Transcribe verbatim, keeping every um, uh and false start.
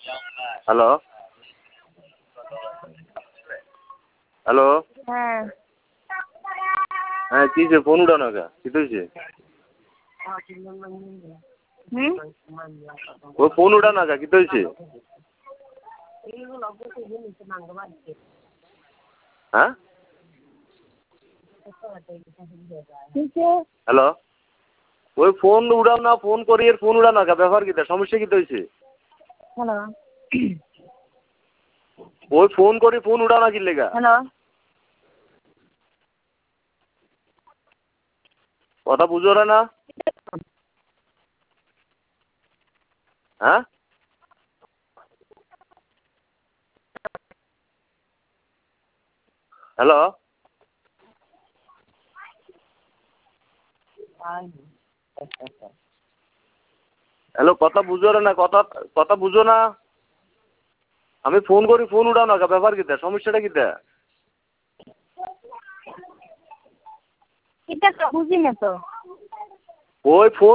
hello hello হ্যাঁ হ্যাঁ কি যে ফোন উঠাও না কে কি হয়েছে হুম ও ফোন উঠাও না কে কি হয়েছে হ্যাঁ হ্যালো ওই ফোন উঠাও না ফোন করি এর ফোন উঠাও না কে ব্যাপার কিটা সমস্যা কি হয়েছে হ্যালো ওই ফোন করি ফোন উঠাও না কি লেগা হ্যালো কথা বুঝো না হ্যাঁ হ্যালো হ্যালো কথা বুঝো না কথা কথা বুঝো না আমি ফোন করি ফোন উঠাও না কে ব্যাপার কিটা সমস্যাটা কিটা এটা তো বুঝি না তো ওই ফোন